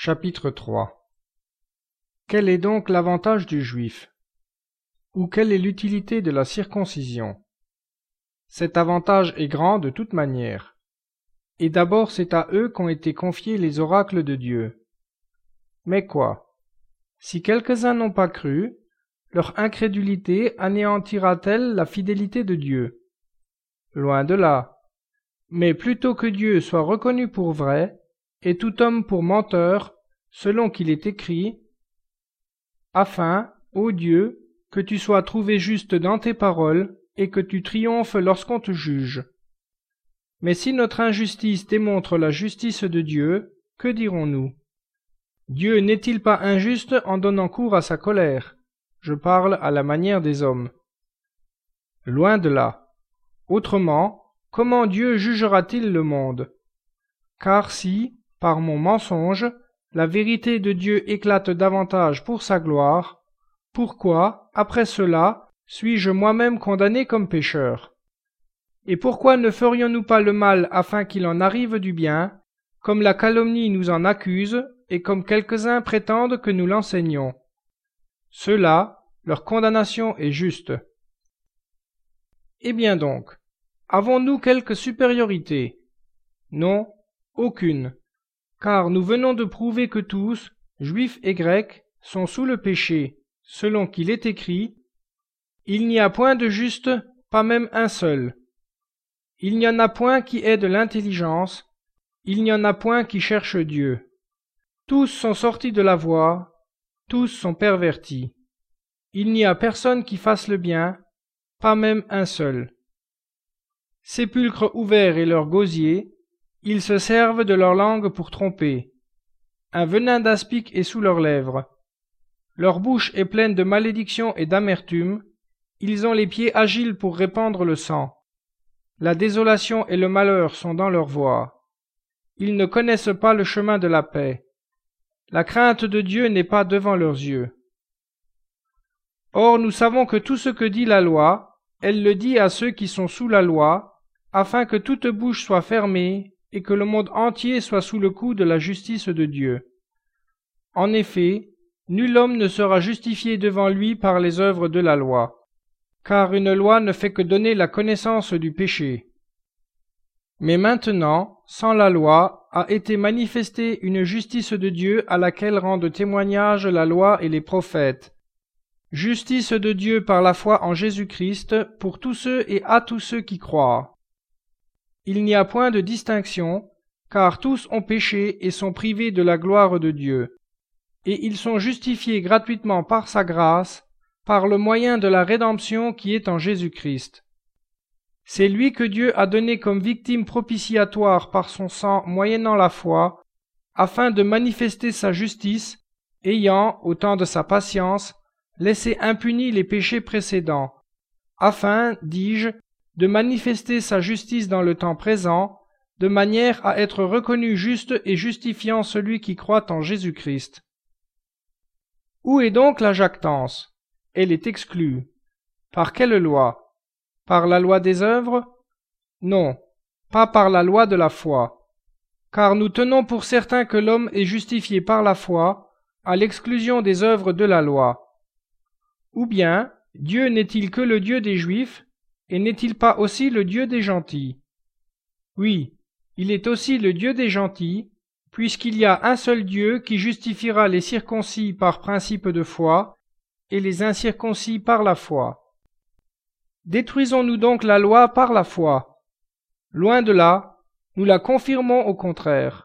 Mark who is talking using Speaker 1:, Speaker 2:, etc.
Speaker 1: Chapitre 3. Quel est donc l'avantage du juif? Ou quelle est l'utilité de la circoncision? Cet avantage est grand de toute manière. Et d'abord c'est à eux qu'ont été confiés les oracles de Dieu. Mais quoi? Si quelques-uns n'ont pas cru, leur incrédulité anéantira-t-elle la fidélité de Dieu? Loin de là. Mais plutôt que Dieu soit reconnu pour vrai, et tout homme pour menteur, selon qu'il est écrit, afin, ô Dieu, que tu sois trouvé juste dans tes paroles, et que tu triomphes lorsqu'on te juge. Mais si notre injustice démontre la justice de Dieu, que dirons-nous? Dieu n'est-il pas injuste en donnant cours à sa colère? Je parle à la manière des hommes. Loin de là. Autrement, comment Dieu jugera-t-il le monde? Car si, par mon mensonge, la vérité de Dieu éclate davantage pour sa gloire, pourquoi, après cela, suis-je moi-même condamné comme pécheur? Et pourquoi ne ferions-nous pas le mal afin qu'il en arrive du bien, comme la calomnie nous en accuse, et comme quelques-uns prétendent que nous l'enseignons? Ceux-là, leur condamnation est juste. Eh bien donc, avons-nous quelque supériorité? Non, aucune, car nous venons de prouver que tous, juifs et grecs, sont sous le péché, selon qu'il est écrit, « Il n'y a point de juste, pas même un seul. Il n'y en a point qui ait de l'intelligence, il n'y en a point qui cherche Dieu. Tous sont sortis de la voie, tous sont pervertis. Il n'y a personne qui fasse le bien, pas même un seul. Sépulcre ouvert est leur gosier, ils se servent de leur langue pour tromper. Un venin d'aspic est sous leurs lèvres. Leur bouche est pleine de malédiction et d'amertume, ils ont les pieds agiles pour répandre le sang. La désolation et le malheur sont dans leur voie. Ils ne connaissent pas le chemin de la paix. La crainte de Dieu n'est pas devant leurs yeux. Or nous savons que tout ce que dit la loi, elle le dit à ceux qui sont sous la loi, afin que toute bouche soit fermée et que le monde entier soit sous le coup de la justice de Dieu. En effet, nul homme ne sera justifié devant lui par les œuvres de la loi, car une loi ne fait que donner la connaissance du péché. Mais maintenant, sans la loi, a été manifestée une justice de Dieu à laquelle rendent témoignage la loi et les prophètes. Justice de Dieu par la foi en Jésus-Christ pour tous ceux et à tous ceux qui croient. Il n'y a point de distinction, car tous ont péché et sont privés de la gloire de Dieu. Et ils sont justifiés gratuitement par sa grâce, par le moyen de la rédemption qui est en Jésus-Christ. C'est lui que Dieu a donné comme victime propitiatoire par son sang moyennant la foi, afin de manifester sa justice, ayant, au temps de sa patience, laissé impunis les péchés précédents, afin, dis-je, de manifester sa justice dans le temps présent, de manière à être reconnu juste et justifiant celui qui croit en Jésus-Christ. Où est donc la jactance? Elle est exclue. Par quelle loi? Par la loi des œuvres? Non, pas par la loi de la foi. Car nous tenons pour certain que l'homme est justifié par la foi, à l'exclusion des œuvres de la loi. Ou bien, Dieu n'est-il que le Dieu des Juifs, et n'est-il pas aussi le Dieu des gentils? Oui, il est aussi le Dieu des gentils, puisqu'il y a un seul Dieu qui justifiera les circoncis par principe de foi, et les incirconcis par la foi. Détruisons-nous donc la loi par la foi? Loin de là, nous la confirmons au contraire.